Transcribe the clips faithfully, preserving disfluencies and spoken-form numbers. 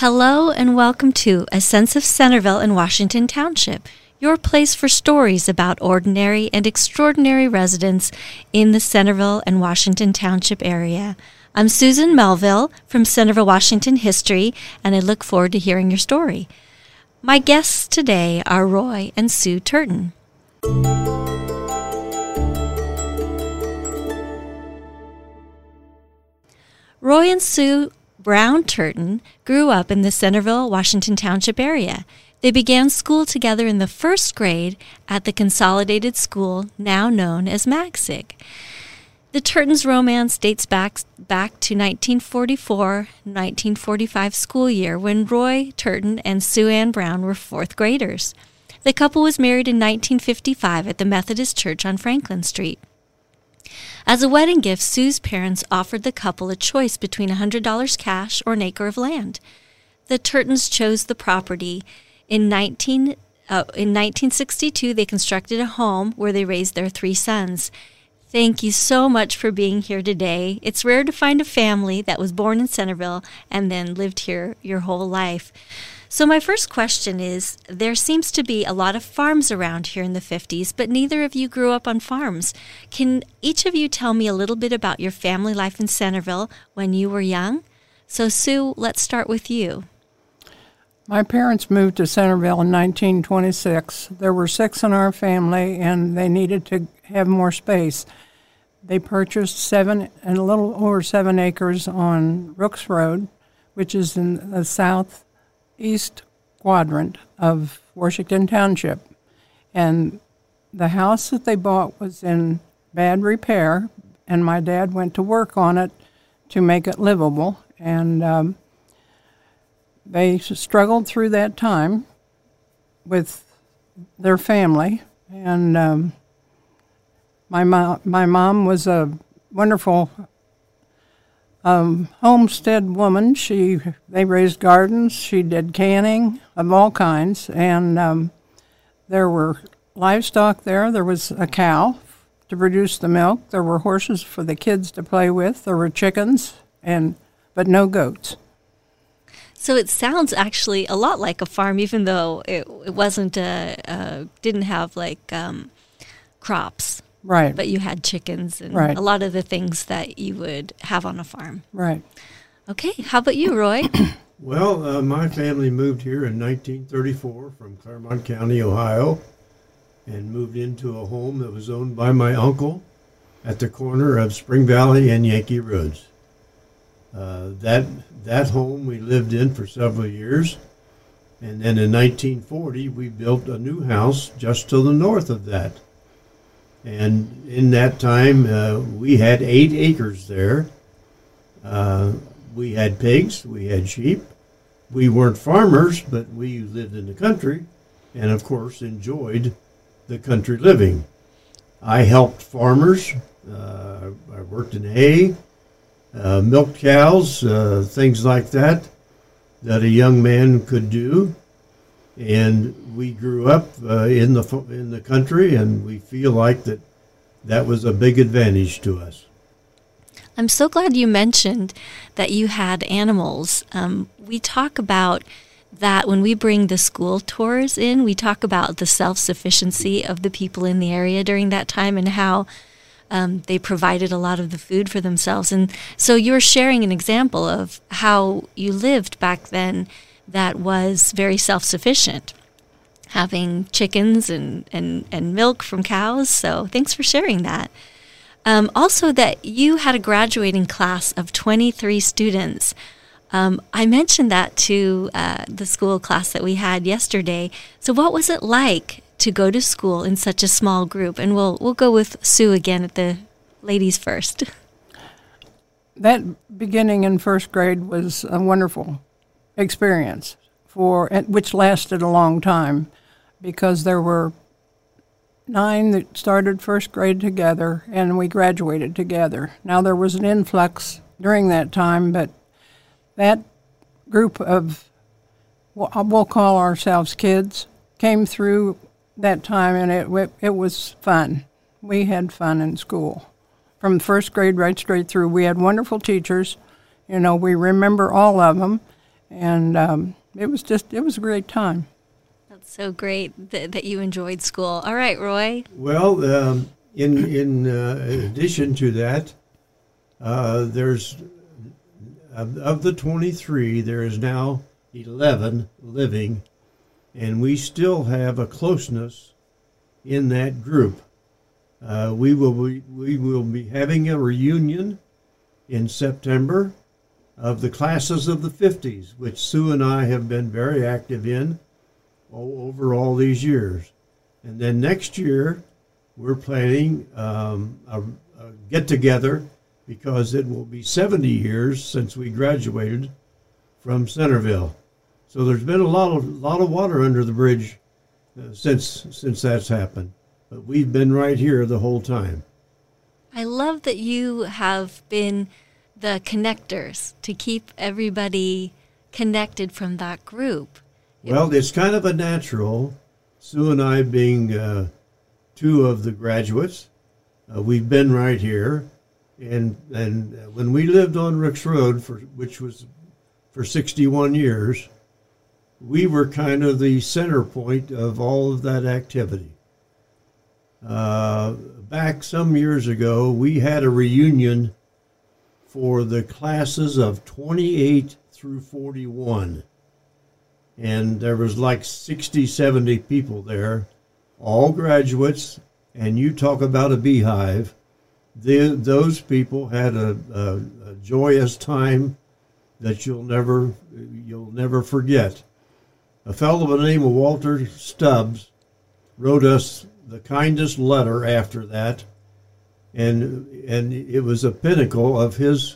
Hello and welcome to A Sense of Centerville in Washington Township, your place for stories about ordinary and extraordinary residents in the Centerville and Washington Township area. I'm Susan Melville from Centerville Washington History, and I look forward to hearing your story. My guests today are Roy and Sue Turton. Roy and Sue Brown Turton grew up in the Centerville, Washington Township area. They began school together in the first grade at the Consolidated School, now known as MAGSIG. The Turtons' romance dates back, back to nineteen forty-four nineteen forty-five school year when Roy Turton and Sue Ann Brown were fourth graders. The couple was married in nineteen fifty-five at the Methodist Church on Franklin Street. As a wedding gift, Sue's parents offered the couple a choice between one hundred dollars cash or an acre of land. The Turtons chose the property. In, nineteen, uh, in nineteen sixty-two, they constructed a home where they raised their three sons. Thank you so much for being here today. It's rare to find a family that was born in Centerville and then lived here your whole life. So my first question is, there seems to be a lot of farms around here in the fifties, but neither of you grew up on farms. Can each of you tell me a little bit about your family life in Centerville when you were young? So Sue, let's start with you. My parents moved to Centerville in nineteen twenty-six. There were six in our family, and they needed to have more space. They purchased seven and a little over seven acres on Rooks Road, which is in the south east quadrant of Washington Township. And the house that they bought was in bad repair, and my dad went to work on it to make it livable. And um, they struggled through that time with their family. And um, my, mo- my mom was a wonderful Um, homestead woman. She they raised gardens. She did canning of all kinds, and um, there were livestock there. There was a cow to produce the milk. There were horses for the kids to play with. There were chickens, and but no goats. So it sounds actually a lot like a farm, even though it, it wasn't a, a didn't have like um, crops. Right. But you had chickens and right. a lot of the things that you would have on a farm. Right. Okay. How about you, Roy? Well, uh, my family moved here in nineteen thirty-four from Claremont County, Ohio, and moved into a home that was owned by my uncle at the corner of Spring Valley and Yankee Roads. Uh, that that home we lived in for several years, and then in nineteen forty we built a new house just to the north of that. And in that time, uh, we had eight acres there. Uh, we had pigs, we had sheep. We weren't farmers, but we lived in the country and, of course, enjoyed the country living. I helped farmers. Uh, I worked in hay, uh, milked cows, uh, things like that, that a young man could do. And we grew up uh, in the in the country, and we feel like that that was a big advantage to us. I'm so glad you mentioned that you had animals. Um, we talk about that when we bring the school tours in. We talk about the self-sufficiency of the people in the area during that time and how um, they provided a lot of the food for themselves. And so you're sharing an example of how you lived back then that was very self-sufficient, having chickens and, and, and milk from cows. So thanks for sharing that. Um, also that you had a graduating class of twenty-three students. Um, I mentioned that to uh, the school class that we had yesterday. So what was it like to go to school in such a small group? And we'll we'll go with Sue again at the ladies first. That beginning in first grade was a wonderful experience, for which lasted a long time, because there were nine that started first grade together, and we graduated together. Now, there was an influx during that time, but that group of, what we'll call ourselves kids, came through that time, and it it was fun. We had fun in school. From first grade right straight through, we had wonderful teachers. You know, we remember all of them. And um, it was just, it was a great time. That's so great that, that you enjoyed school. All right, Roy. Well, um, in in uh, addition to that, uh, there's of, of the twenty-three, there is now eleven living, and we still have a closeness in that group. Uh, we will be, we will be having a reunion in September of the classes of the fifties, which Sue and I have been very active in over all these years. And then next year, we're planning um, a, a get-together because it will be seventy years since we graduated from Centerville. So there's been a lot of lot of water under the bridge uh, since since that's happened. But we've been right here the whole time. I love that you have been the connectors to keep everybody connected from that group. Well, it's kind of a natural. Sue and I being uh, two of the graduates, uh, we've been right here. And and when we lived on Ricks Road, for which was for sixty-one years, we were kind of the center point of all of that activity. Uh, back some years ago, we had a reunion for the classes of twenty-eight through forty-one. And there was like sixty, seventy people there, all graduates, and you talk about a beehive. The, those people had a, a, a joyous time that you'll never you'll never forget. A fellow by the name of Walter Stubbs wrote us the kindest letter after that, and and it was a pinnacle of his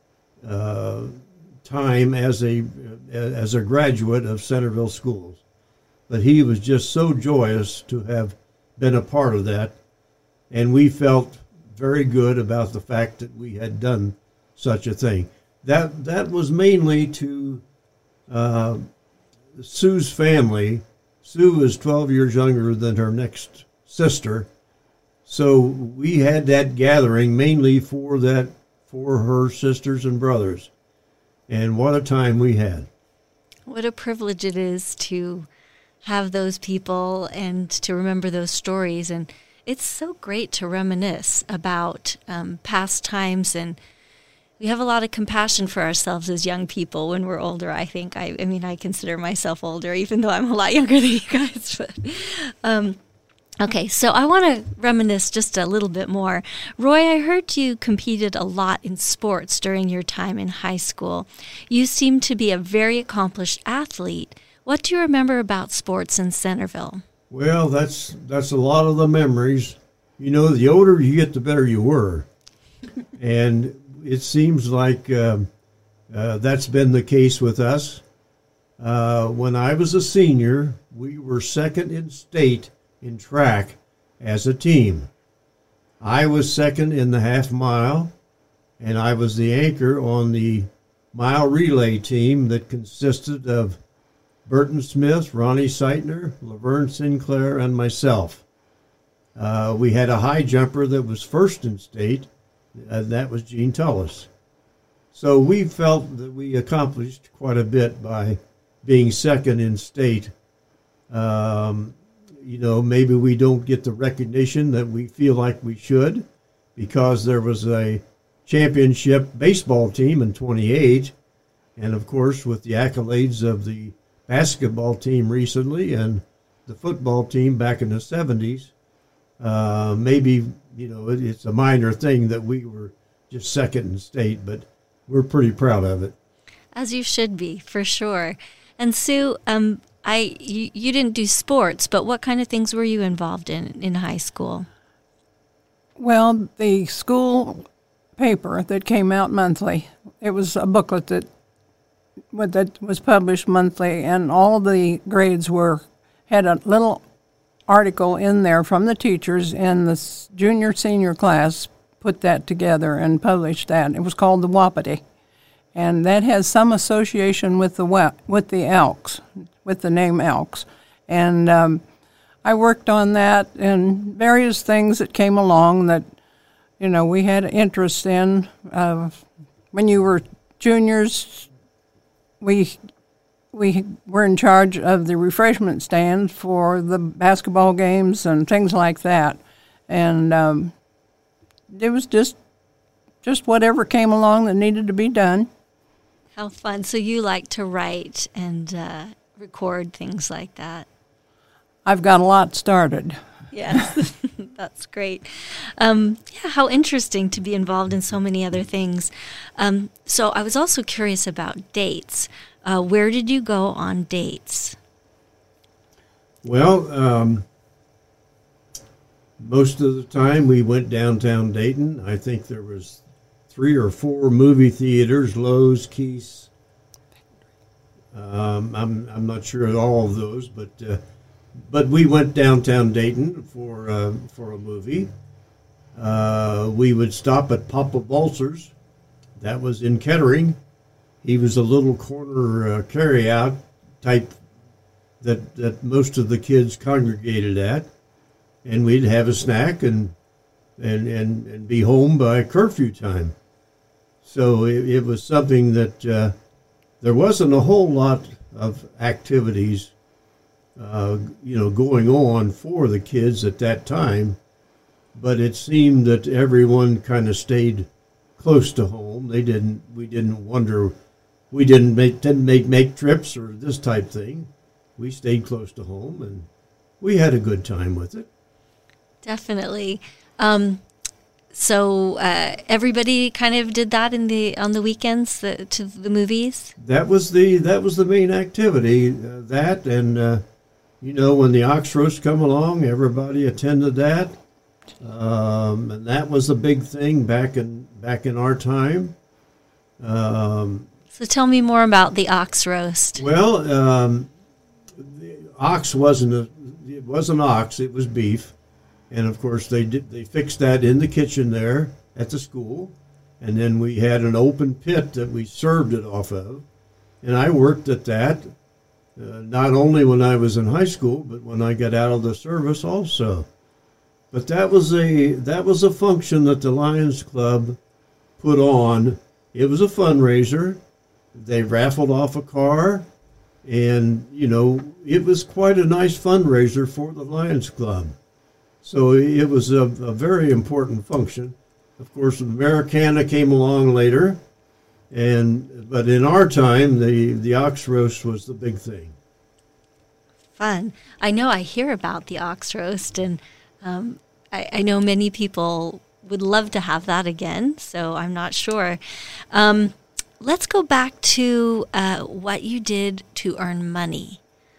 uh, time as a as a graduate of Centerville schools. But he was just so joyous to have been a part of that, and we felt very good about the fact that we had done such a thing. That that was mainly to uh, Sue's family. Sue is twelve years younger than her next sister, so we had that gathering mainly for that for her sisters and brothers. And what a time we had. What a privilege it is to have those people and to remember those stories. And it's so great to reminisce about um, past times. And we have a lot of compassion for ourselves as young people when we're older, I think. I, I mean, I consider myself older, even though I'm a lot younger than you guys. But, um, okay, so I want to reminisce just a little bit more. Roy, I heard you competed a lot in sports during your time in high school. You seem to be a very accomplished athlete. What do you remember about sports in Centerville? Well, that's that's a lot of the memories. You know, the older you get, the better you were. And it seems like uh, uh, that's been the case with us. Uh, when I was a senior, we were second in state in track as a team. I was second in the half mile, and I was the anchor on the mile relay team that consisted of Burton Smith, Ronnie Seitner, Laverne Sinclair, and myself. Uh, we had a high jumper that was first in state, uh, that was Gene Tullis. So we felt that we accomplished quite a bit by being second in state. Um, you know, maybe we don't get the recognition that we feel like we should, because there was a championship baseball team in twenty-eight, and of course with the accolades of the basketball team recently and the football team back in the seventies, uh, maybe, you know, it, it's a minor thing that we were just second in state, but we're pretty proud of it. As you should be, for sure. And Sue, um, I you, you didn't do sports, but what kind of things were you involved in in high school? Well, the school paper that came out monthly, it was a booklet that that was published monthly, and all the grades were had a little article in there from the teachers, and the junior senior class put that together and published that. It was called the Wapiti, and that has some association with the with the Elks, with the name Elks. And um, I worked on that and various things that came along that, you know, we had interest in. Uh, when you were juniors, we we were in charge of the refreshment stand for the basketball games and things like that. And um, it was just just whatever came along that needed to be done. How fun. So you like to write and uh, record things like that? I've got a lot started. Yes, that's great. Um, yeah, how interesting to be involved in so many other things. Um, so I was also curious about dates. Uh, where did you go on dates? Well, um, most of the time we went downtown Dayton. I think there was three or four movie theaters, Lowe's, Keith's. Um, I'm I'm not sure of all of those, but uh, but we went downtown Dayton for uh, for a movie. Uh, we would stop at Papa Baltzer's. That was in Kettering. He was a little corner uh, carry-out type that that most of the kids congregated at, and we'd have a snack and and and, and be home by curfew time. So it, it was something that uh, there wasn't a whole lot of activities, uh, you know, going on for the kids at that time, but it seemed that everyone kind of stayed close to home. They didn't. We didn't wonder. We didn't make didn't make make trips or this type thing. We stayed close to home, and we had a good time with it. Definitely. Um, so uh, everybody kind of did that in the on the weekends the, to the movies. That was the that was the main activity. Uh, that and uh, you know, when the ox roast come along, everybody attended that, um, and that was a big thing back in back in our time. Um, so tell me more about the ox roast. Well, um, the ox wasn't a it wasn't ox; it was beef. And of course, they did. They fixed that in the kitchen there at the school, and then we had an open pit that we served it off of. And I worked at that, uh, not only when I was in high school, but when I got out of the service also. But that was a that was a function that the Lions Club put on. It was a fundraiser. They raffled off a car, and you know it was quite a nice fundraiser for the Lions Club. So it was a, a very important function. Of course, Americana came along later, and but in our time, the, the ox roast was the big thing. Fun. I know I hear about the ox roast, and um, I, I know many people would love to have that again, so I'm not sure. Um, let's go back to uh, what you did to earn money.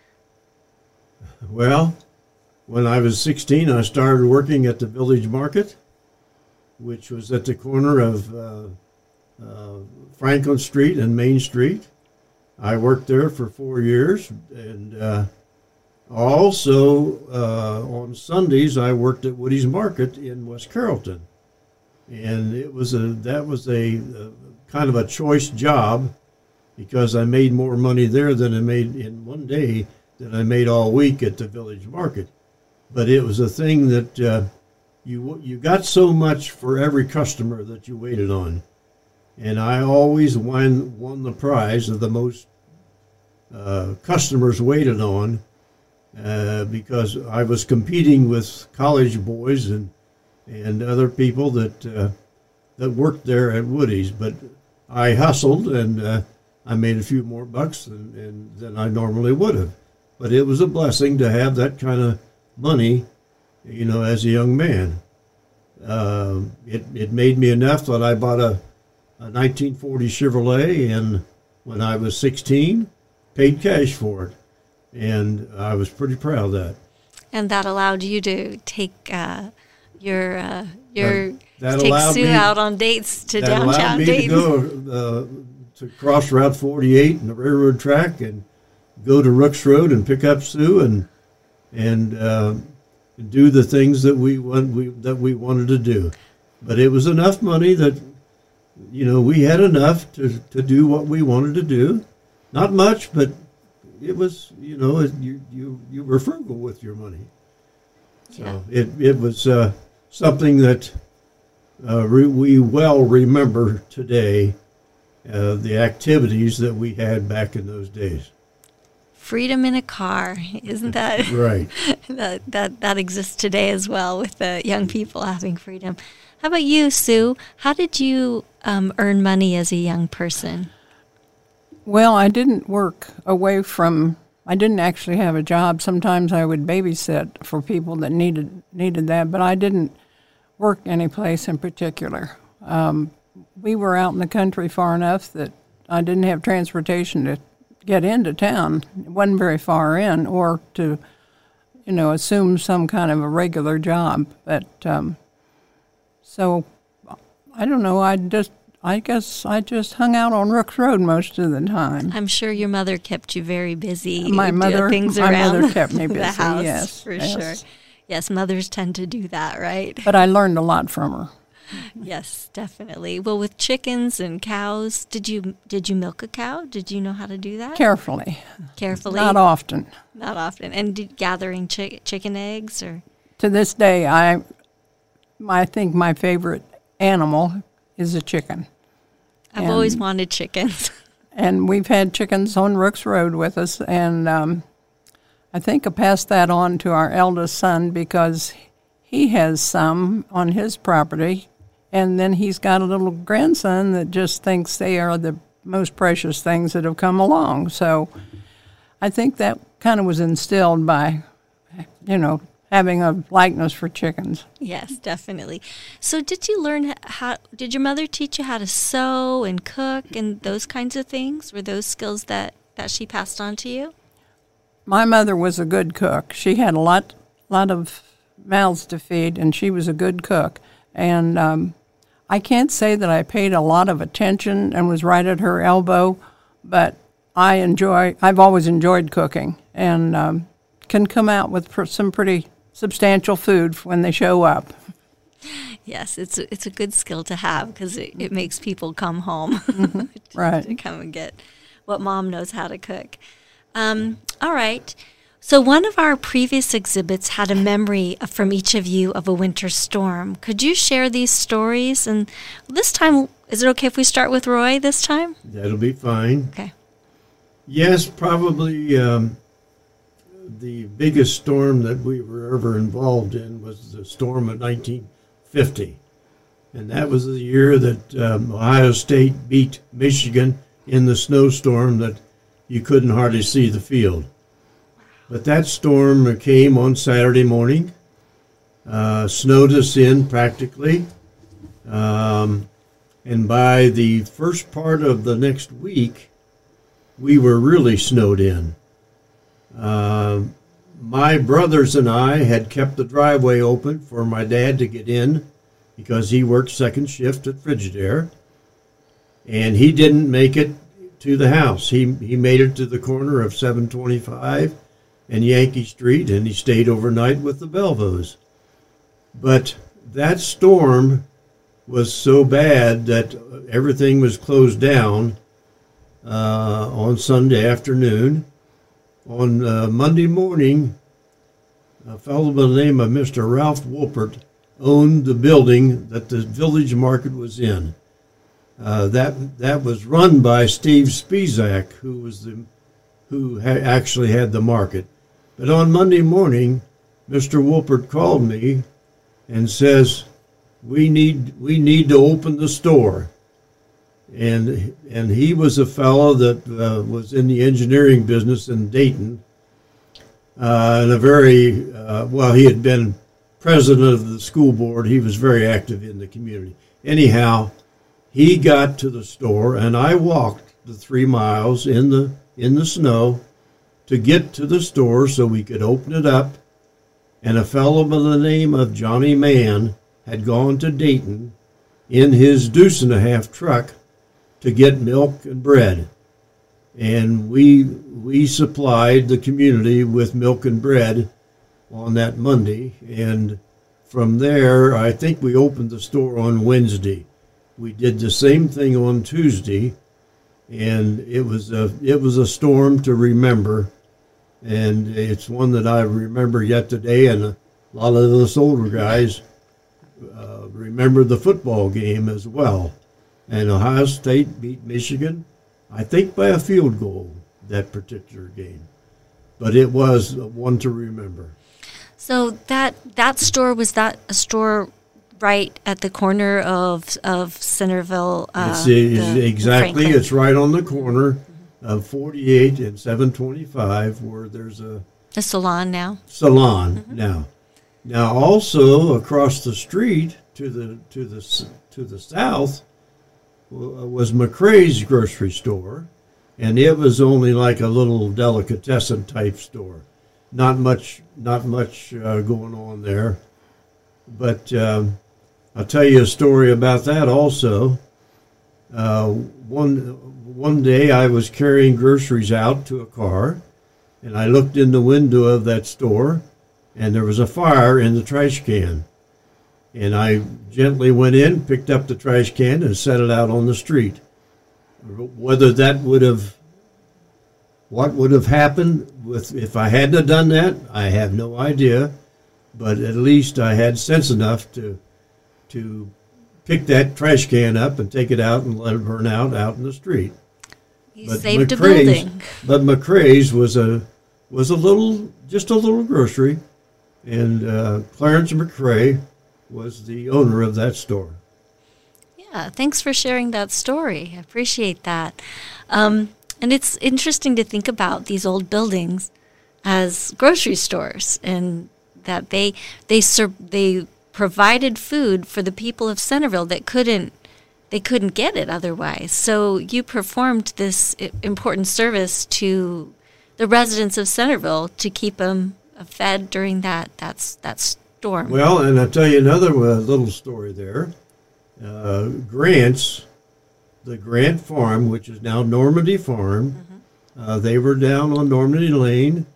Well, when I was sixteen, I started working at the Village Market, which was at the corner of uh, uh, Franklin Street and Main Street. I worked there for four years, and uh, also uh, on Sundays I worked at Woody's Market in West Carrollton, and it was a that was a, a kind of a choice job because I made more money there than I made in one day than I made all week at the Village Market. But it was a thing that uh, you you got so much for every customer that you waited on, and I always won won the prize of the most uh, customers waited on uh, because I was competing with college boys and and other people that uh, that worked there at Woody's. But I hustled and uh, I made a few more bucks than, and, than I normally would have. But it was a blessing to have that kind of money, you know, as a young man. Uh, it it made me enough that I bought a, a nineteen forty Chevrolet, and when I was sixteen, paid cash for it, and I was pretty proud of that. And that allowed you to take uh, your uh, your that, that take allowed Sue me, out on dates to that downtown allowed me Dayton. to go uh, to cross Route forty-eight and the railroad track and go to Rooks Road and pick up Sue and and uh, do the things that we want we that we wanted to do. But it was enough money that, you know, we had enough to, to do what we wanted to do. Not much, but it was, you know, it, you you you were frugal with your money. So yeah. it it was uh, something that uh, re- we well remember today. Uh, the activities that we had back in those days. Freedom in a car, isn't that Right. that, that that exists today as well with the young people having freedom? How about you, Sue? How did you um, earn money as a young person? Well, I didn't work away from, I didn't actually have a job. Sometimes I would babysit for people that needed needed that, but I didn't work any place in particular. Um, we were out in the country far enough that I didn't have transportation to get into town. It wasn't very far in, or to, you know, assume some kind of a regular job. But um, so, I don't know. I just, I guess, I just hung out on Rooks Road most of the time. I'm sure your mother kept you very busy. My doing mother, things my around mother kept me busy. the house, yes, for yes. sure. Yes, mothers tend to do that, right? But I learned a lot from her. Yes, definitely. Well, with chickens and cows, did you did you milk a cow? Did you know how to do that? Carefully. Carefully. Not often. Not often. And did, gathering chi- chicken eggs, or To this day, I, I think my favorite animal is a chicken. I've And- always wanted chickens. And we've had chickens on Rooks Road with us, and um, I think I passed that on to our eldest son because he has some on his property, and then he's got a little grandson that just thinks they are the most precious things that have come along. So I think that kind of was instilled by, you know, having a likeness for chickens. Yes, definitely. So did you learn how, did your mother teach you how to sew and cook and those kinds of things? Were those skills that, that she passed on to you? My mother was a good cook. She had a lot, lot of mouths to feed, and she was a good cook. And um, I can't say that I paid a lot of attention and was right at her elbow, but I enjoy, I've always enjoyed cooking, and um, can come out with pr- some pretty substantial food when they show up. Yes, it's a, it's a good skill to have because it, it makes people come home Mm-hmm. to, Right. to come and get what mom knows how to cook. Um, all right. So one of our previous exhibits had a memory of, from each of you of a winter storm. Could you share these stories? And this time, is it okay if we start with Roy this time? That'll be fine. Okay. Yes, probably um, the biggest storm that we were ever involved in was the storm of nineteen fifty. And that was the year that um, Ohio State beat Michigan in the snowstorm that you couldn't hardly see the field. But that storm came on Saturday morning, uh, snowed us in practically, um, and by the first part of the next week, we were really snowed in. Uh, my brothers and I had kept the driveway open for my dad to get in because he worked second shift at Frigidaire, and he didn't make it to the house. He he made it to the corner of seven twenty-five and Yankee Street, and he stayed overnight with the Belvos. But that storm was so bad that everything was closed down uh, on Sunday afternoon. On uh, Monday morning, a fellow by the name of Mister Ralph Wolpert owned the building that the village market was in. Uh, that that was run by Steve Spizak, who was the who ha- actually had the market. But on Monday morning, Mister Wolpert called me and says, "We need we need to open the store." And and he was a fellow that uh, was in the engineering business in Dayton, uh, and a very uh, well, he had been president of the school board. He was very active in the community. Anyhow, he got to the store, and I walked the three miles in the in the snow to get to the store so we could open it up. And a fellow by the name of Johnny Mann had gone to Dayton in his deuce and a half truck to get milk and bread. And we we supplied the community with milk and bread on that Monday. And from there, I think we opened the store on Wednesday. We did the same thing on Tuesday, and it was a it was a storm to remember. And it's one that I remember yet today, and a lot of us older guys uh, remember the football game as well. And Ohio State beat Michigan, I think by a field goal, that particular game. but it was one to remember. So that that store, was that a store right at the corner of of Centerville? Uh, it's, it's the, exactly. Franklin? It's right on the corner of forty-eight and seven twenty-five, where there's a a salon now. Salon Mm-hmm. now. Now, also across the street to the to the to the south was McCrae's grocery store, and it was only like a little delicatessen type store. Not much, not much uh, going on there. But um, I'll tell you a story about that also. Uh, one one day I was carrying groceries out to a car, and I looked in the window of that store, and there was a fire in the trash can. And I gently went in, picked up the trash can, and set it out on the street. Whether that would have, what would have happened with if I hadn't have done that, I have no idea. But at least I had sense enough to, to pick that trash can up and take it out and let it burn out out in the street. You But saved a McCrae's- building. But McCrae's was a was a little, just a little grocery, and uh, Clarence McCrae was the owner of that store. Yeah, thanks for sharing that story. I appreciate that. Um, and it's interesting to think about these old buildings as grocery stores, and that they they ser- they provided food for the people of Centerville that couldn't they couldn't get it otherwise. So you performed this i- important service to the residents of Centerville to keep them fed during that that's that storm. Well, and I'll tell you another uh, little story there. Uh, Grant's, the Grant Farm, which is now Normandy Farm, mm-hmm. uh, they were down on Normandy Lane,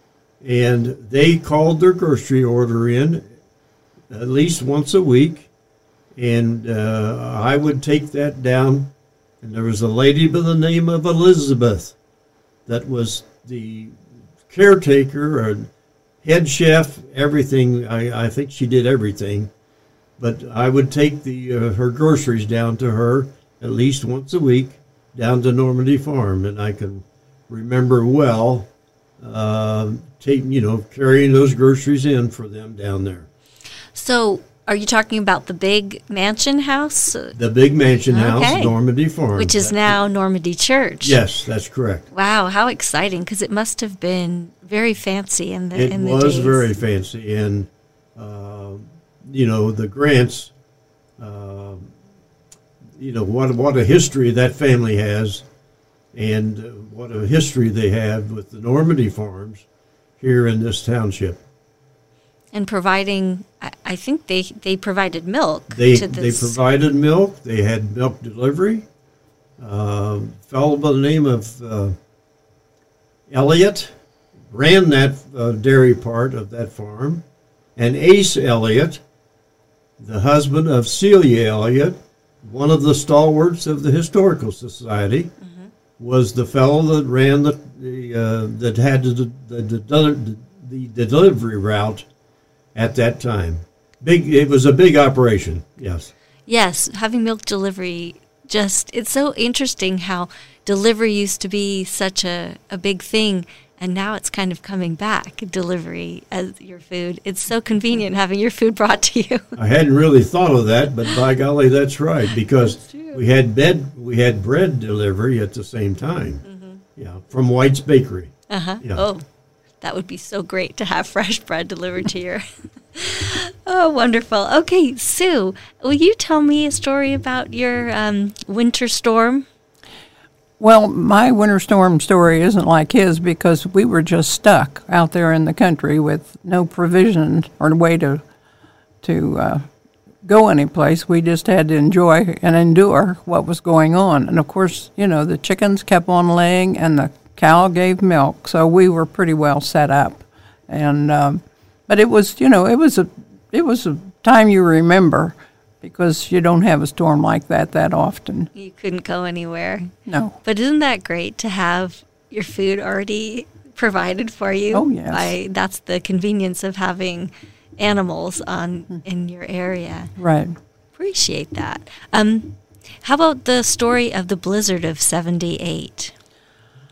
and they called their grocery order in at least once a week, and uh, I would take that down, and there was a lady by the name of Elizabeth that was the caretaker or head chef, everything. I, I think she did everything. But I would take the uh, her groceries down to her at least once a week down to Normandy Farm, and I can remember well uh, taking, you know, carrying those groceries in for them down there. So, are you talking about the big mansion house? The big mansion Okay. house, Normandy Farm. Which is That- now Normandy Church. Yes, that's correct. Wow, how exciting! Because it must have been very fancy in the It in the was days. very fancy, and uh, you know, the Grants. Uh, you know what what a history that family has, and uh, what a history they have with the Normandy Farms here in this township. And providing, I, I think they they provided milk They to they this. provided milk. They had milk delivery. Uh, fellow by the name of uh, Elliott ran that uh, dairy part of that farm, and Ace Elliott, the husband of Celia Elliott, one of the stalwarts of the Historical Society, mm-hmm. was the fellow that ran the, the uh, that had the the, the the the delivery route at that time. Big, it was a big operation. Yes. Yes, having milk delivery. Just it's so interesting how delivery used to be such a, a big thing, and now it's kind of coming back, delivery as your food. It's so convenient having your food brought to you. I hadn't really thought of that, but by golly, that's right, because we had bed, we had bread delivery at the same time. Mm-hmm. Yeah, from White's Bakery. Uh-huh. Yeah. Oh, that would be so great to have fresh bread delivered to your... Oh, wonderful. Okay, Sue, will you tell me a story about your um, winter storm? Well, my winter storm story isn't like his because we were just stuck out there in the country with no provision or way to to uh, go anyplace. We just had to enjoy and endure what was going on. And, of course, you know, the chickens kept on laying and the cow gave milk, so we were pretty well set up. And um, but it was, you know, it was a it was a time you remember because you don't have a storm like that that often. You couldn't go anywhere. No. But isn't that great to have your food already provided for you? Oh, yes. By, that's the convenience of having animals on in your area. Right. Appreciate that. Um, how about the story of the blizzard of seventy-eight?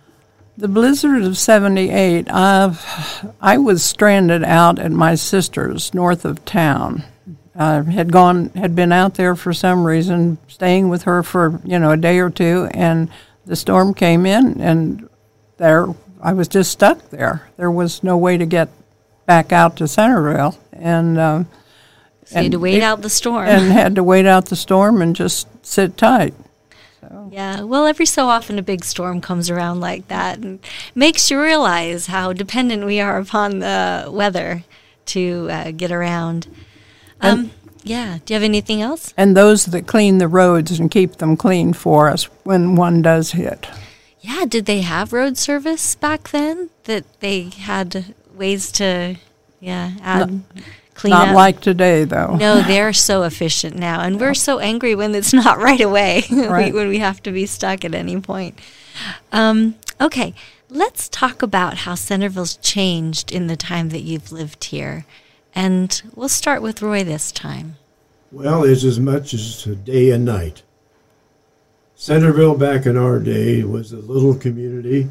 The blizzard of seventy-eight, uh, I was stranded out at my sister's north of town. I had gone, had been out there for some reason, staying with her for, you know, a day or two, and the storm came in, and there I was just stuck there. There was no way to get back out to Centerville, and um, so you had to wait it, out the storm. And had to wait out the storm and just sit tight. So. Yeah, well, every so often a big storm comes around like that and makes you realize how dependent we are upon the weather to uh, get around. Um, and, yeah, do you have anything else? And those that clean the roads and keep them clean for us when one does hit. Yeah, did they have road service back then? That they had ways to, yeah, add... No. Clean Not up. Like today, though. No, they're so efficient now, and we're so angry when it's not right away, right. when we have to be stuck at any point. Um, okay, let's talk about how Centerville's changed in the time that you've lived here, and we'll start with Roy this time. Well, it's as much as a day and night. Centerville back in our day was a little community.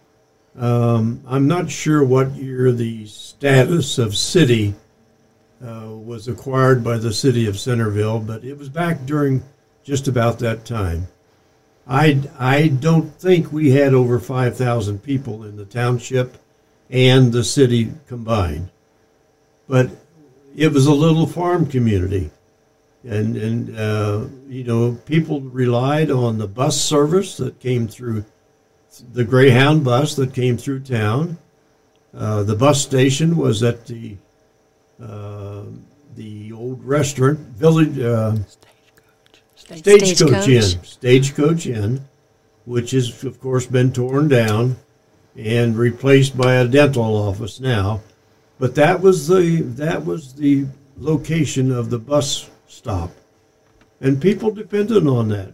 Um, I'm not sure what year the status of city Uh, was acquired by the city of Centerville, but it was back during just about that time. I, I don't think we had over five thousand people in the township and the city combined. But it was a little farm community. And, and uh, you know, people relied on the bus service that came through, the Greyhound bus that came through town. Uh, the bus station was at the Uh, the old restaurant, Village uh, Stagecoach. Stagecoach Inn, Stagecoach Inn, which has of course been torn down and replaced by a dental office now. But that was the that was the location of the bus stop, and people depended on that.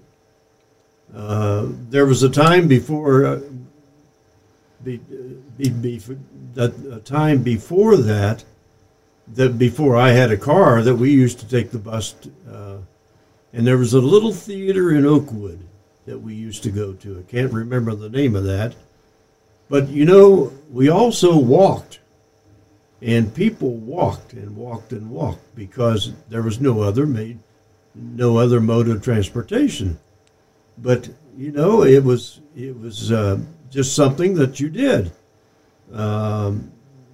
Uh, there was a time before, uh, be, be, be, a time before that. That before I had a car that we used to take the bus, to, uh, and there was a little theater in Oakwood that we used to go to. I can't remember the name of that. But, you know, we also walked, and people walked and walked and walked because there was no other made, no other mode of transportation. But, you know, it was, it was uh, just something that you did. Um,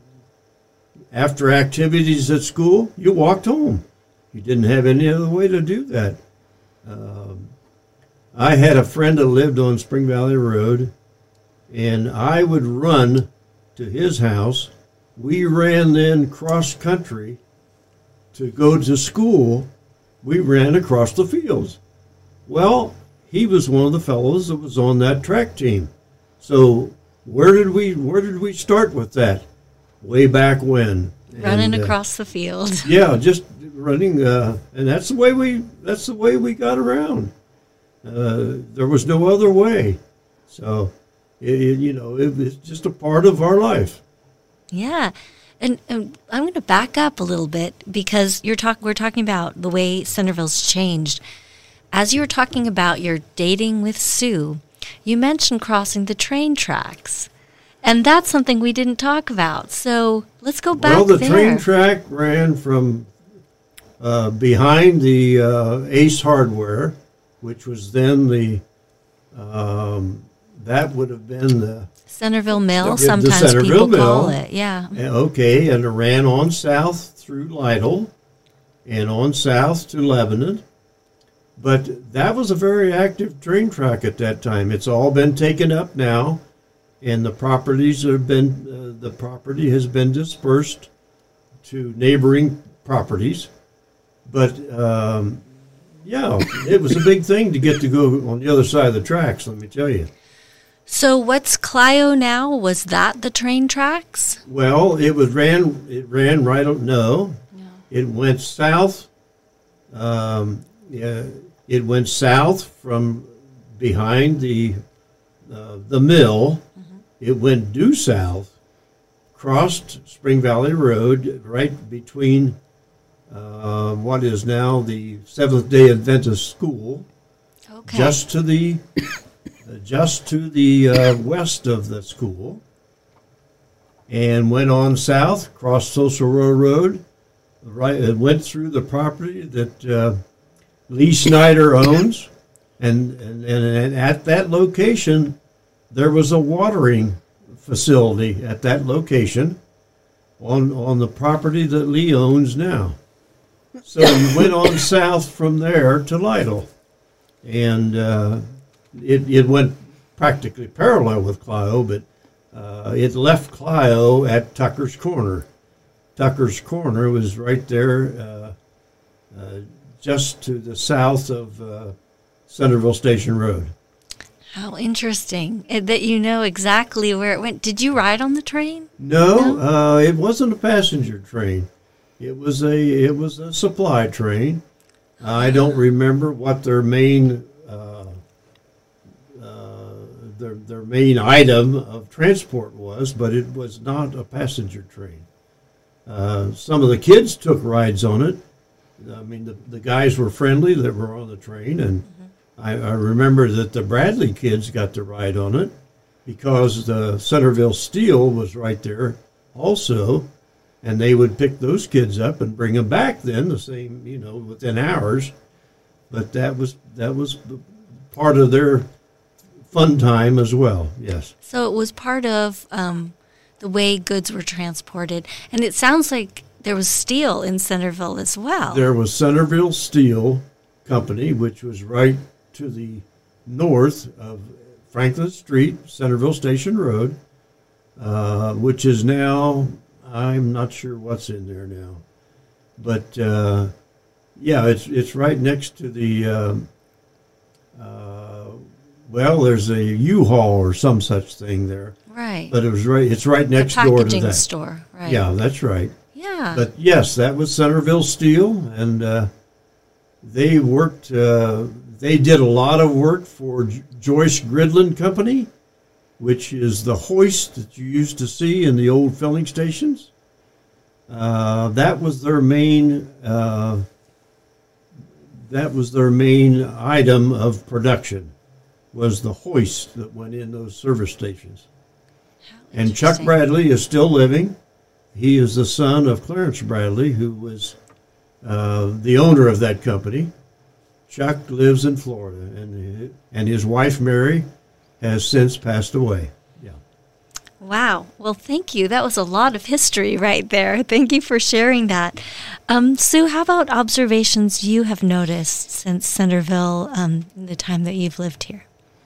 After activities at school, you walked home. You didn't have any other way to do that. Um, I had a friend that lived on Spring Valley Road, and I would run to his house. We ran then cross country to go to school. We ran across the fields. Well, he was one of the fellows that was on that track team. So where did we where did we start with that? Way back when, running and, uh, across the field. Yeah, just running, uh, and that's the way we that's the way we got around. Uh, there was no other way, so it, it, you know it, it's just a part of our life. Yeah, and, and I'm going to back up a little bit because you're talk we're talking about the way Centerville's changed. As you were talking about your dating with Sue, you mentioned crossing the train tracks. And that's something we didn't talk about. So let's go back there. Well, the there. train track ran from uh, behind the uh, Ace Hardware, which was then the, um, that would have been the... Centerville Mill, the, sometimes the Centerville people Mill. call it, yeah. Okay, and it ran on south through Lytle and on south to Lebanon. But that was a very active train track at that time. It's all been taken up now. And the properties have been, uh, the property has been dispersed to neighboring properties. But, um, yeah, it was a big thing to get to go on the other side of the tracks, let me tell you. So what's Clio now? Was that the train tracks? Well, it was ran, it ran right, no, no. It went south, um, yeah, it went south from behind the, uh, the mill. It went due south, crossed Spring Valley Road, right between uh, what is now the Seventh-day Adventist School, okay. just to the just to the uh, west of the school, and went on south, crossed Social Row Road, right, it went through the property that uh, Lee Snyder owns, and, and, and at that location, there was a watering facility at that location on, on the property that Lee owns now. So you went on south from there to Lytle, and uh, it, it went practically parallel with Clio, but uh, it left Clio at Tucker's Corner. Tucker's Corner was right there uh, uh, just to the south of uh, Centerville Station Road. How interesting uh, that you know exactly where it went. Did you ride on the train? No, No? Uh, it wasn't a passenger train. It was a it was a supply train. I don't remember what their main uh, uh, their their main item of transport was, but it was not a passenger train. Uh, some of the kids took rides on it. I mean, the, the guys were friendly that were on the train, and mm-hmm. I, I remember that the Bradley kids got to ride on it because the Centerville Steel was right there also, and they would pick those kids up and bring them back then, the same, you know, within hours. But that was that was part of their fun time as well, yes. So it was part of um, the way goods were transported. And it sounds like there was steel in Centerville as well. There was Centerville Steel Company, which was right to the north of Franklin Street, Centerville Station Road, uh, which is now, I'm not sure what's in there now. But, uh, yeah, it's it's right next to the, uh, uh, well, there's a U-Haul or some such thing there. Right. But it was right. It's right next door to that. Packaging store, right. Yeah, that's right. Yeah. But yes, that was Centerville Steel, and uh, they worked. Uh, they did a lot of work for J- Joyce Gridland Company, which is the hoist that you used to see in the old filling stations. Uh, that was their main. Uh, that was their main item of production, was the hoist that went in those service stations. And Chuck Bradley is still living. He is the son of Clarence Bradley, who was uh, the owner of that company. Chuck lives in Florida, and and his wife Mary has since passed away. Yeah. Wow. Well, thank you. That was a lot of history right there. Thank you for sharing that. Um, Sue, how about observations you have noticed since Centerville, um, in the time that you've lived here?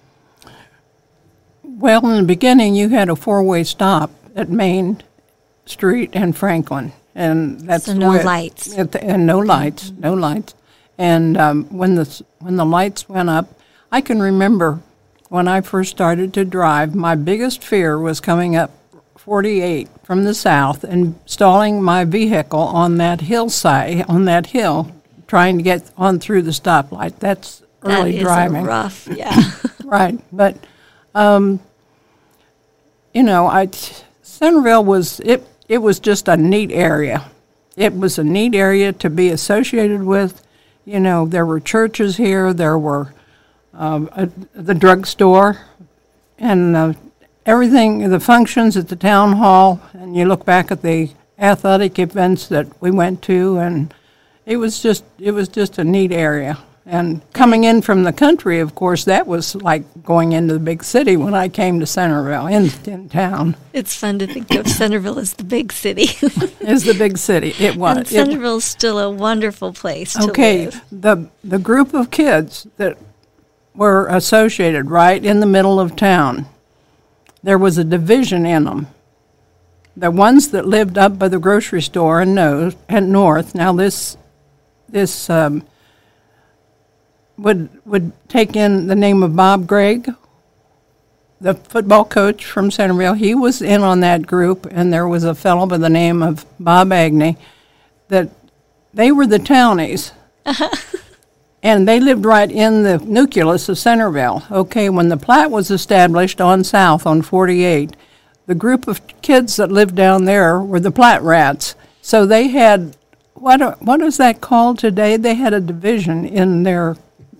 Well, in the beginning, you had a four-way stop at Main Street and Franklin, and that's so no where, lights. At the, and no lights, mm-hmm. no lights. And um, when the when the lights went up, I can remember when I first started to drive, my biggest fear was coming up forty-eight from the south and stalling my vehicle on that hillside, on that hill, trying to get on through the stoplight. That's early that is driving. rough, yeah. Right, but. Um, you know, I, Centerville was, it, it was just a neat area. It was a neat area to be associated with. You know, there were churches here, there were um, a, the drugstore, and uh, everything, the functions at the town hall, and you look back at the athletic events that we went to, and it was just, it was just a neat area. And coming in from the country, of course, that was like going into the big city when I came to Centerville, in, in town. It's fun to think of Centerville as the big city. It's the big city. It was. And Centerville's still a wonderful place to okay, live. the the group of kids that were associated right in the middle of town, there was a division in them. The ones that lived up by the grocery store and north, and north. Now this this. Um, would would take in the name of Bob Gregg, the football coach from Centerville. He was in on that group, and there was a fellow by the name of Bob Agnew, that they were the townies. And they lived right in the nucleus of Centerville. Okay, when the Platte was established on south on forty-eight, the group of kids that lived down there were the Platte Rats. So they had, what what is that called today? They had a division in their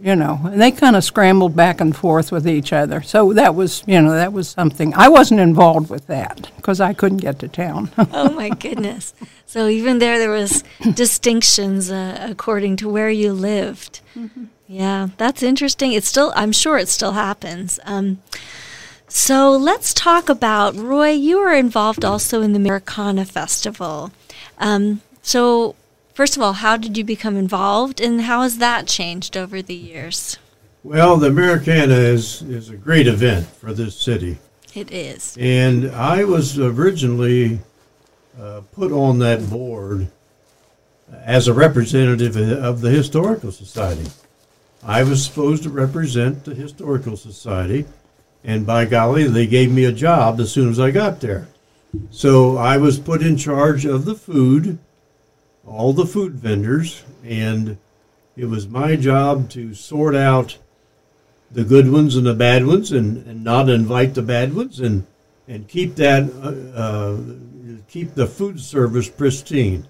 you know, and they kind of scrambled back and forth with each other. So that was, you know, that was something. I wasn't involved with that because I couldn't get to town. Oh, my goodness. So even there, there was distinctions uh, according to where you lived. Mm-hmm. Yeah, that's interesting. It's still, I'm sure it still happens. Um, so let's talk about, Roy, you were involved also in the Americana Festival. Um, so first of all, how did you become involved, and how has that changed over the years? Well, the Americana is, is a great event for this city. It is. And I was originally uh, put on that board as a representative of the Historical Society. I was supposed to represent the Historical Society, and by golly, they gave me a job as soon as I got there. So I was put in charge of the food, all the food vendors, and it was my job to sort out the good ones and the bad ones, and, and not invite the bad ones, and and keep that uh, uh, keep the food service pristine.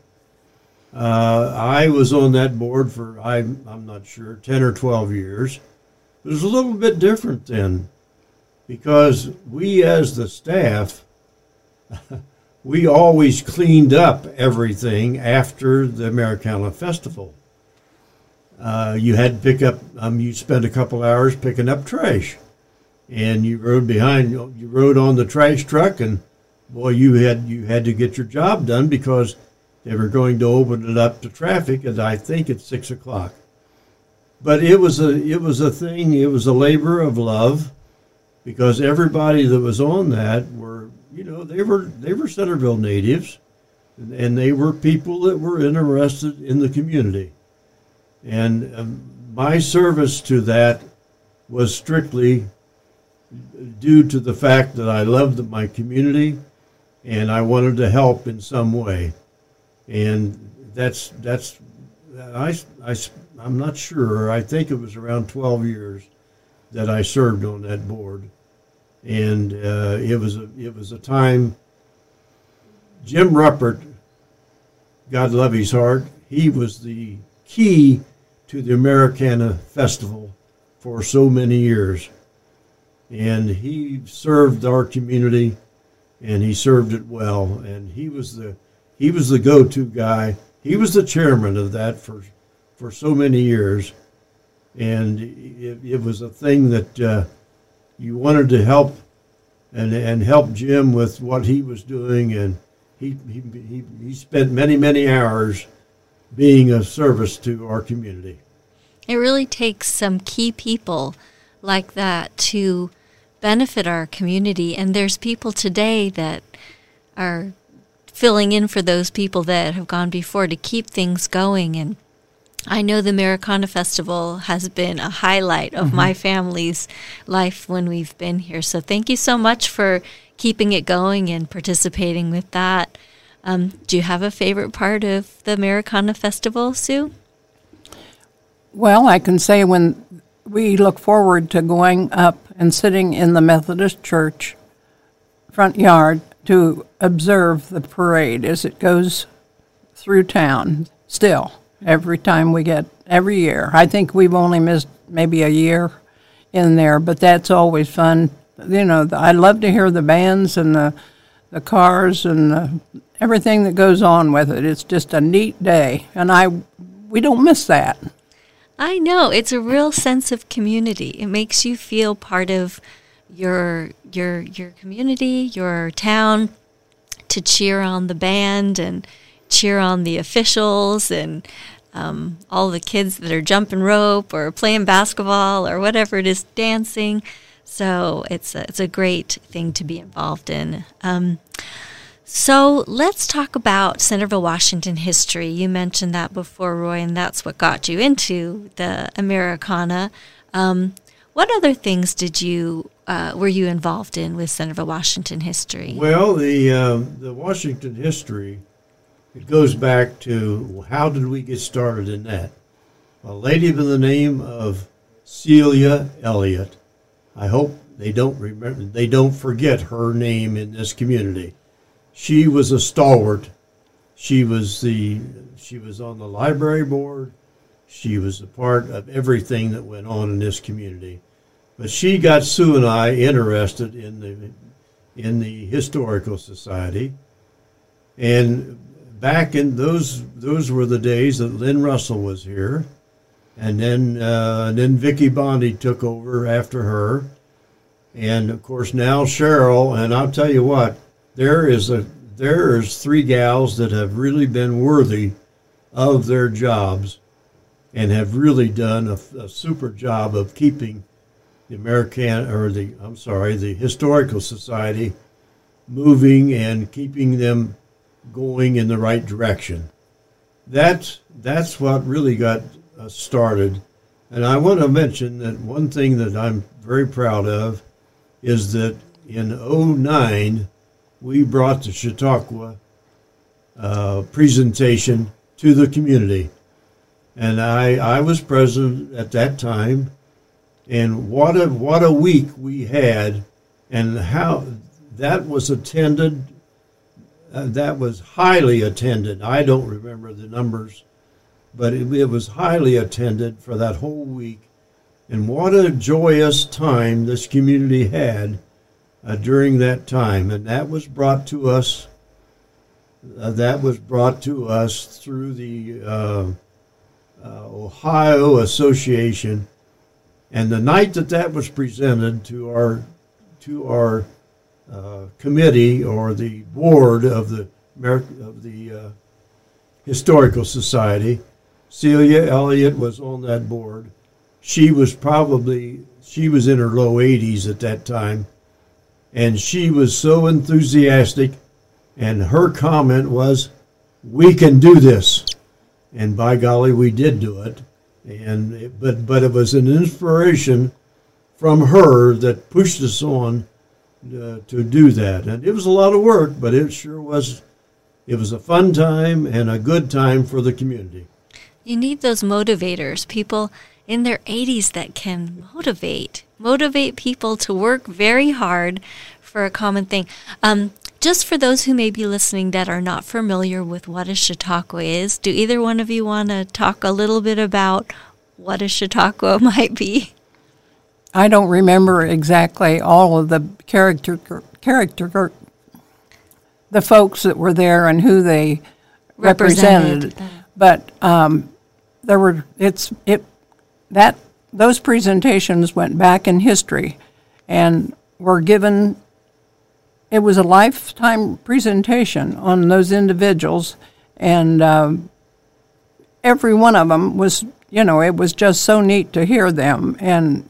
Uh, I was on that board for I I'm not sure ten or twelve years. It was a little bit different then, because we as the staff. We always cleaned up everything after the Americana Festival. Uh, you had to pick up, um, you spent a couple hours picking up trash. And you rode behind, you rode on the trash truck, and boy, you had you had to get your job done because they were going to open it up to traffic, and I think at six o'clock. But it was a it was a thing, it was a labor of love, because everybody that was on that were, you know, they were they were Centerville natives, and, and they were people that were interested in the community. And um, my service to that was strictly due to the fact that I loved my community, and I wanted to help in some way. And that's that's I, I I'm not sure. I think it was around twelve years that I served on that board. And uh, it was a it was a time. Jim Ruppert, God love his heart, he was the key to the Americana Festival for so many years, and he served our community, and he served it well. And he was the he was the go-to guy. He was the chairman of that for for so many years, and it, it was a thing that. Uh, You wanted to help and and help Jim with what he was doing, and he he he, he spent many, many hours being of service to our community. It really takes some key people like that to benefit our community, and there's people today that are filling in for those people that have gone before to keep things going. And I know the Americana Festival has been a highlight of mm-hmm. my family's life when we've been here. So thank you so much for keeping it going and participating with that. Um, do you have a favorite part of the Americana Festival, Sue? Well, I can say when we look forward to going up and sitting in the Methodist Church front yard to observe the parade as it goes through town still. Every time we get, every year. I think we've only missed maybe a year in there, but that's always fun. You know, I love to hear the bands and the the cars and the, everything that goes on with it. It's just a neat day, and I we don't miss that. I know. It's a real sense of community. It makes you feel part of your your your community, your town, to cheer on the band and cheer on the officials and um, all the kids that are jumping rope or playing basketball or whatever it is, dancing. So it's a, it's a great thing to be involved in. Um, so let's talk about Centerville, Washington history. You mentioned that before, Roy, and that's what got you into the Americana. Um, what other things did you uh, were you involved in with Centerville, Washington history? Well, the uh, the Washington history, it goes back to how did we get started in that? A lady by the name of Celia Elliott. I hope they don't remember, they don't forget her name in this community. She was a stalwart. She was the she was on the library board. She was a part of everything that went on in this community. But she got Sue and I interested in the in the Historical Society. And back in those those were the days that Lynn Russell was here. And then uh, and then Vicki Bondi took over after her. And of course now Cheryl, and I'll tell you what, there is a there is three gals that have really been worthy of their jobs and have really done a, a super job of keeping the American, or the, I'm sorry, the Historical Society moving and keeping them going in the right direction. That's, that's what really got us started. And I want to mention that one thing that I'm very proud of is that in oh nine, we brought the Chautauqua uh, presentation to the community. And I, I was president at that time. And what a what a week we had, and how that was attended. Uh, that was highly attended. I don't remember the numbers, but it, it was highly attended for that whole week. And what a joyous time this community had uh, during that time. And that was brought to us. Uh, that was brought to us through the uh, uh, Ohio Association. And the night that that was presented to our to our uh, committee or the board of the American, of the uh, Historical Society, Celia Elliott was on that board. She was probably she was in her low eighties at that time, and she was so enthusiastic. And her comment was, "We can do this," and by golly, we did do it. And it, but but it was an inspiration from her that pushed us on uh, to do that, and it was a lot of work, but it sure was. It was a fun time and a good time for the community. You need those motivators, people in their eighties that can motivate, motivate people to work very hard for a common thing. Um, just for those who may be listening that are not familiar with what a Chautauqua is, do either one of you want to talk a little bit about what a Chautauqua might be? I don't remember exactly all of the character, character, the folks that were there and who they represented, represented. but um, there were it's it that those presentations went back in history, and were given. It was a lifetime presentation on those individuals, and um, every one of them was, you know, it was just so neat to hear them. And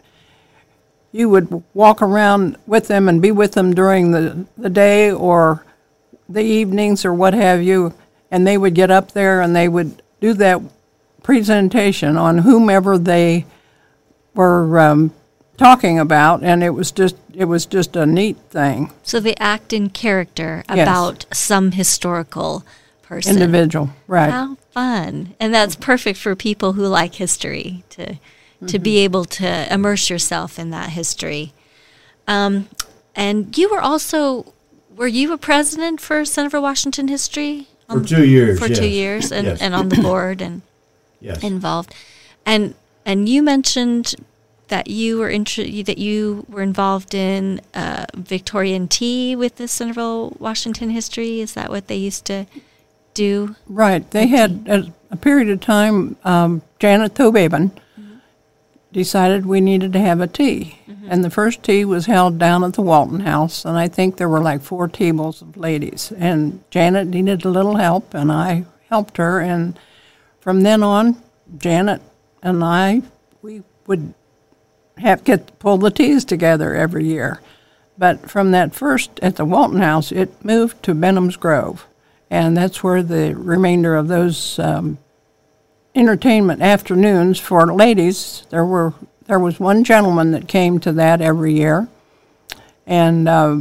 you would walk around with them and be with them during the, the day or the evenings or what have you, and they would get up there and they would do that presentation on whomever they were um, talking about, and it was just it was just a neat thing. So they act in character Yes. about some historical person. Individual, right. How fun. And that's perfect for people who like history, to mm-hmm. to be able to immerse yourself in that history. Um, and you were also, were you a president for Centerville Washington History? For um, two years, For yes. two years, and, Yes. and on the board and Yes. involved. And and you mentioned that you were intr- that you were involved in uh, Victorian tea with the Centerville Washington History. Is that what they used to do? Right. They had a, a period of time. Um, Janet Thobaben mm-hmm. decided we needed to have a tea, mm-hmm. and the first tea was held down at the Walton House, and I think there were like four tables of ladies. And Janet needed a little help, and I helped her. And from then on, Janet and I we would have get pull the teas together every year. But from that first at the Walton House, it moved to Benham's Grove, and that's where the remainder of those um, entertainment afternoons for ladies. There were there was one gentleman that came to that every year, and uh,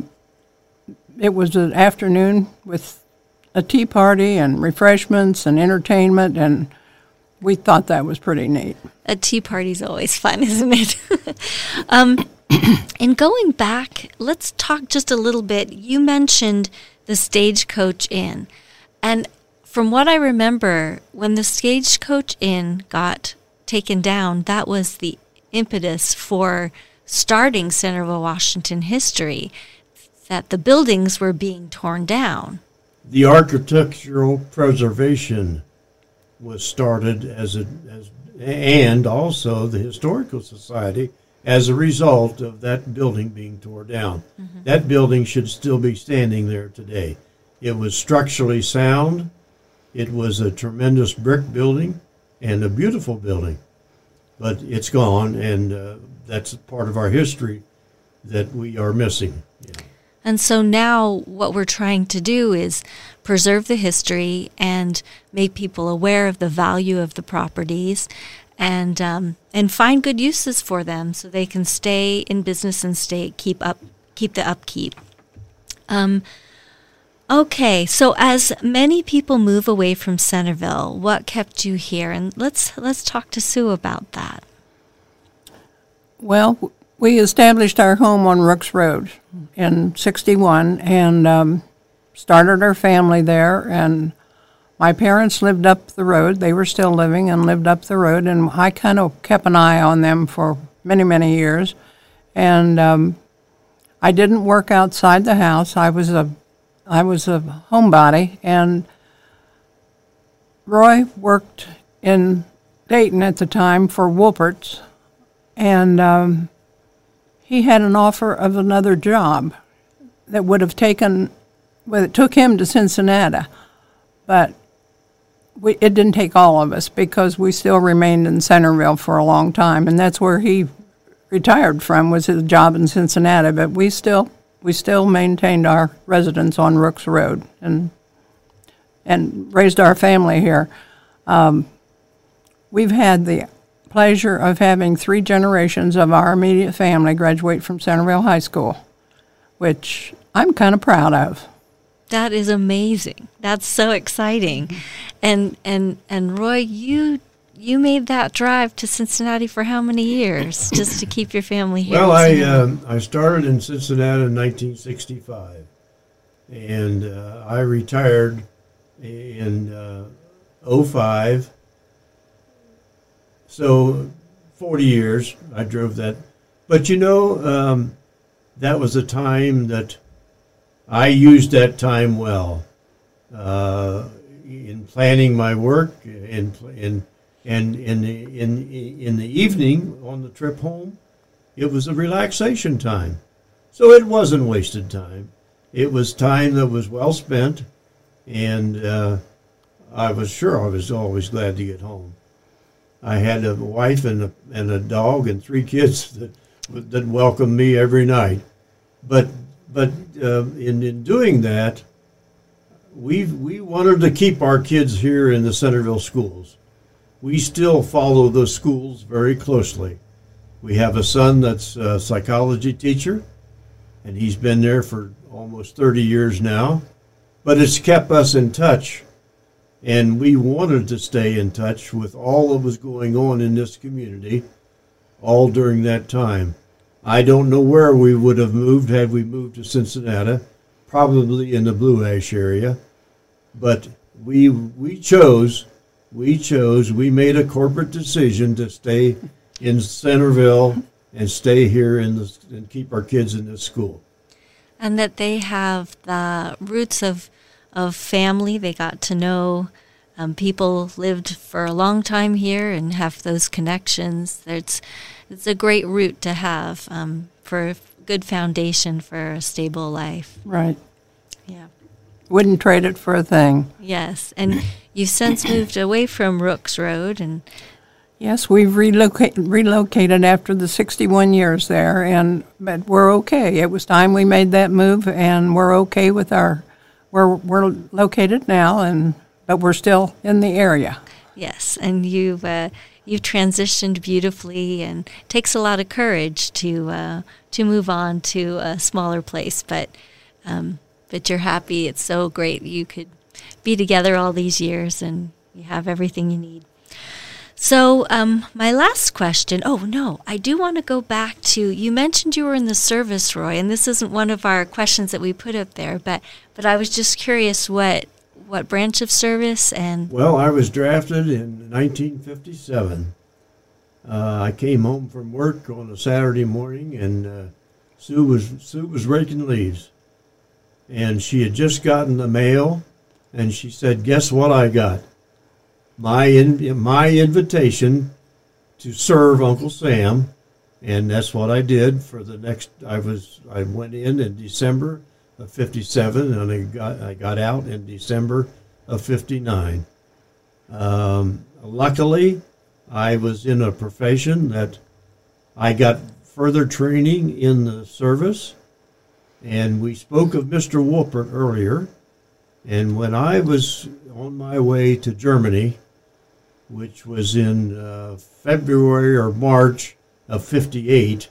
it was an afternoon with a tea party and refreshments and entertainment, and we thought that was pretty neat. A tea party's always fun, isn't it? um, and going back, let's talk just a little bit. You mentioned the Stagecoach Inn. And from what I remember, when the Stagecoach Inn got taken down, that was the impetus for starting Centerville, Washington history, that the buildings were being torn down. The architectural preservation was started as a, as, and also the Historical Society as a result of that building being torn down. Mm-hmm. That building should still be standing there today. It was structurally sound. It was a tremendous brick building and a beautiful building. But it's gone, and uh, that's part of our history that we are missing. Yeah. And so now what we're trying to do is preserve the history and make people aware of the value of the properties, and um, and find good uses for them so they can stay in business and stay keep up keep the upkeep. Um, okay, so as many people move away from Centerville, what kept you here? And let's let's talk to Sue about that. Well, we established our home on Rooks Road in sixty-one and um, started our family there. And my parents lived up the road. They were still living and lived up the road. And I kind of kept an eye on them for many, many years. And um, I didn't work outside the house. I was a, I was a homebody. And Roy worked in Dayton at the time for Wolpert's. And um, he had an offer of another job that would have taken, well, it took him to Cincinnati, but we, it didn't take all of us because we still remained in Centerville for a long time, and that's where he retired from, was his job in Cincinnati. But we still we still maintained our residence on Rooks Road and and raised our family here. Um, we've had the pleasure of having three generations of our immediate family graduate from Centerville High School, which I'm kind of proud of. That is amazing. That's so exciting. Mm-hmm. And and and Roy, you you made that drive to Cincinnati for how many years just to keep your family here? Well, I um, I started in Cincinnati in nineteen sixty-five, and uh, I retired in uh, oh five. So forty years I drove that. But you know, um, that was a time that I used that time well uh, in planning my work, in in and in the, in in the evening on the trip home. It was a relaxation time, so it wasn't wasted time. It was time that was well spent, and uh, I was sure I was always glad to get home. I had a wife and a and a dog and three kids that that welcomed me every night. But but uh, in in doing that, we we wanted to keep our kids here in the Centerville schools. We still follow those schools very closely. We have a son that's a psychology teacher, and he's been there for almost thirty years now. But it's kept us in touch. And we wanted to stay in touch with all that was going on in this community all during that time. I don't know where we would have moved had we moved to Cincinnati, probably in the Blue Ash area. But we we chose, we chose, we made a corporate decision to stay in Centerville and stay here in the, and keep our kids in this school. And that they have the roots of of family. They got to know um, people lived for a long time here and have those connections. It's, it's a great root to have um, for a good foundation for a stable life. Right. Yeah. Wouldn't trade it for a thing. Yes. And you've since moved away from Rooks Road. And yes, we've relocated, relocated after the sixty-one years there, and but we're okay. It was time we made that move, and we're okay with our Where we're located now, and but we're still in the area. Yes, and you've uh, you've transitioned beautifully, and it takes a lot of courage to uh, to move on to a smaller place. But um, but you're happy. It's so great you could be together all these years, and you have everything you need. So um, my last question, oh, no, I do want to go back to, you mentioned you were in the service, Roy, and this isn't one of our questions that we put up there, but but I was just curious what what branch of service and... Well, I was drafted in nineteen fifty-seven, Uh, I came home from work on a Saturday morning, and uh, Sue was Sue was raking leaves, and she had just gotten the mail, and she said, "Guess what I got? My in, my invitation to serve Uncle Sam," and that's what I did for the next. I was I went in in December of fifty-seven, and I got I got out in December of fifty-nine. Um, luckily, I was in a profession that I got further training in the service, and we spoke of Mister Wolpert earlier, and when I was on my way to Germany, which was in uh, February or March of fifty-eight,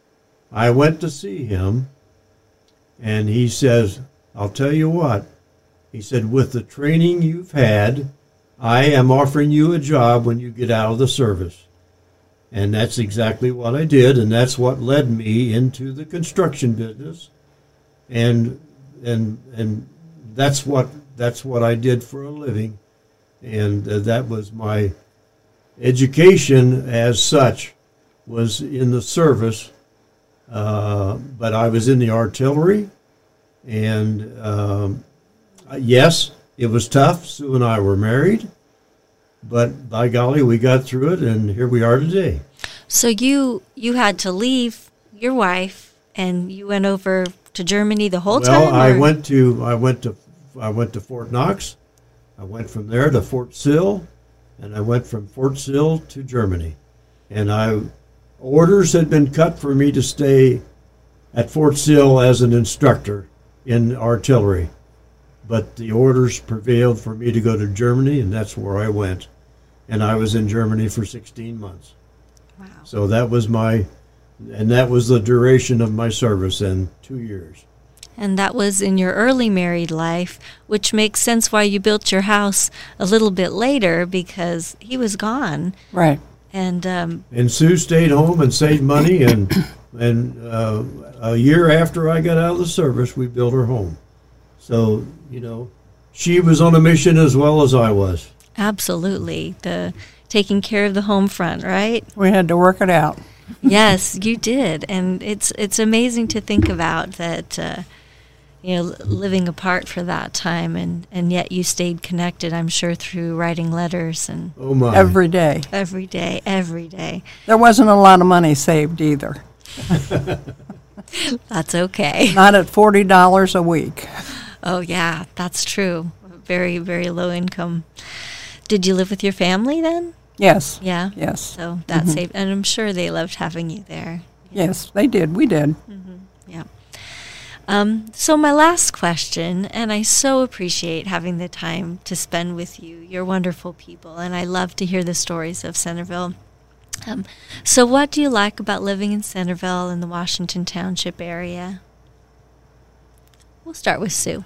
I went to see him, and he says, "I'll tell you what," he said, "with the training you've had, I am offering you a job when you get out of the service." And that's exactly what I did, and that's what led me into the construction business. And and and that's what that's what I did for a living. And uh, that was my education as such, was in the service. Uh, but I was in the artillery, and um, yes, it was tough. Sue and I were married, but by golly, we got through it, and here we are today. So you you had to leave your wife, and you went over to Germany the whole well, time? Well, I or? went to I went to I went to Fort Knox. I went from there to Fort Sill, and I went from Fort Sill to Germany. And I orders had been cut for me to stay at Fort Sill as an instructor in artillery. But the orders prevailed for me to go to Germany, and that's where I went. And I was in Germany for sixteen months. Wow. So that was my, and that was the duration of my service, in two years. And that was in your early married life, which makes sense why you built your house a little bit later, because he was gone. Right. And um, and Sue stayed home and saved money, and and uh, a year after I got out of the service, we built her home. So, you know, she was on a mission as well as I was. Absolutely. The taking care of the home front, right? We had to work it out. Yes, you did. And it's it's amazing to think about that, uh, you know, living apart for that time, and, and yet you stayed connected, I'm sure, through writing letters and Oh, my. Every day. every day, every day. There wasn't a lot of money saved either. That's okay. Not at forty dollars a week. Oh, yeah, that's true. Very, very low income. Did you live with your family then? Yes. Yeah. Yes. So that Mhm. saved, and I'm sure they loved having you there. Yes, they did. We did. Yeah. Um, so my last question, and I so appreciate having the time to spend with you. You're wonderful people, and I love to hear the stories of Centerville. Um, so what do you like about living in Centerville in the Washington Township area? We'll start with Sue.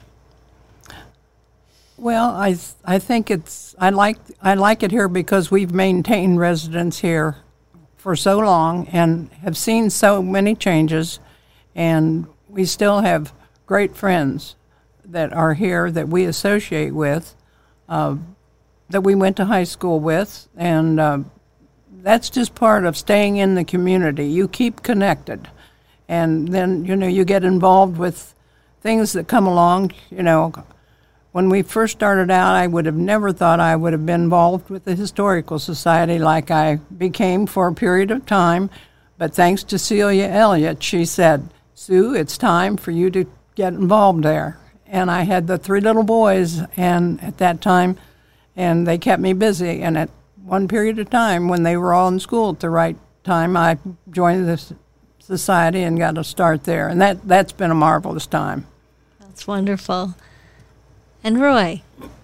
Well, I I think it's I like I like it here because we've maintained residence here for so long and have seen so many changes, and we still have great friends that are here that we associate with, uh, that we went to high school with, and uh, that's just part of staying in the community. You keep connected, and then you know you get involved with things that come along. You know, when we first started out, I would have never thought I would have been involved with the Historical Society like I became for a period of time. But thanks to Celia Elliott, she said, "Sue, it's time for you to get involved there." And I had the three little boys, and at that time, and they kept me busy. And at one period of time, when they were all in school at the right time, I joined the society and got a start there. And that, that's been a marvelous time. That's wonderful. And Roy?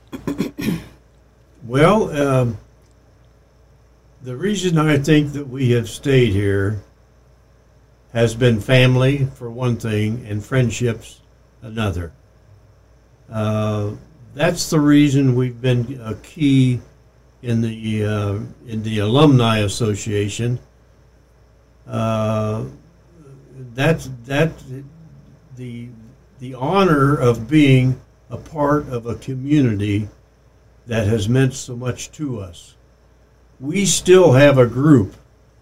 Well, um, the reason I think that we have stayed here has been family, for one thing, and friendships, another. Uh, that's the reason we've been a key in the uh, in the Alumni Association. Uh, that's that the the honor of being a part of a community that has meant so much to us. We still have a group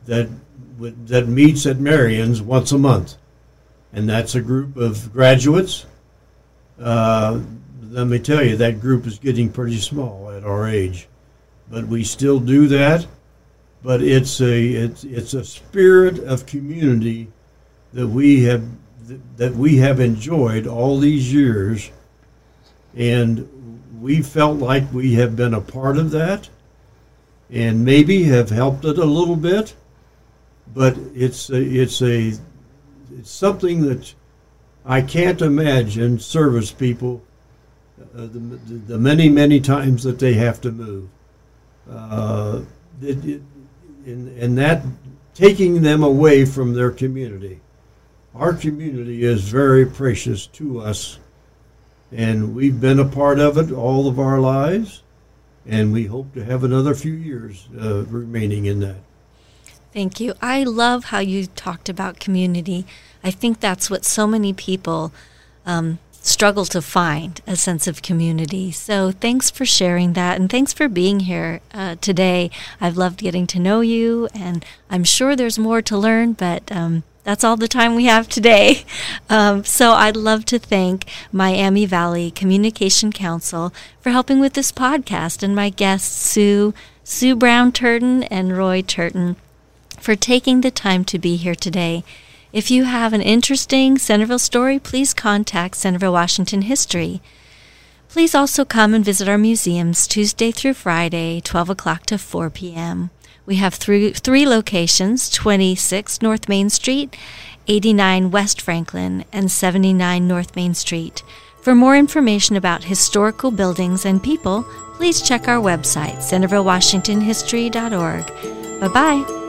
that that meets at Marion's once a month, and that's a group of graduates. Uh, let me tell you, that group is getting pretty small at our age, but we still do that. But it's a it's it's a spirit of community that we have that we have enjoyed all these years, and we felt like we have been a part of that, and maybe have helped it a little bit. But it's a, it's a it's something that I can't imagine service people uh, the, the many many times that they have to move. Uh, it, it, and, and that taking them away from their community. Our community is very precious to us, and we've been a part of it all of our lives, and we hope to have another few years uh, remaining in that. Thank you. I love how you talked about community. I think that's what so many people um, struggle to find, a sense of community. So thanks for sharing that, and thanks for being here uh, today. I've loved getting to know you, and I'm sure there's more to learn, but um, that's all the time we have today. Um, so I'd love to thank Miami Valley Communication Council for helping with this podcast, and my guests, Sue, Sue Brown Turton and Roy Turton, for taking the time to be here today. If you have an interesting Centerville story, please contact Centerville Washington History. Please also come and visit our museums Tuesday through Friday, twelve o'clock to four p.m. We have three, three locations, twenty-six North Main Street, eighty-nine West Franklin, and seventy-nine North Main Street. For more information about historical buildings and people, please check our website, centerville washington history dot org. Bye-bye.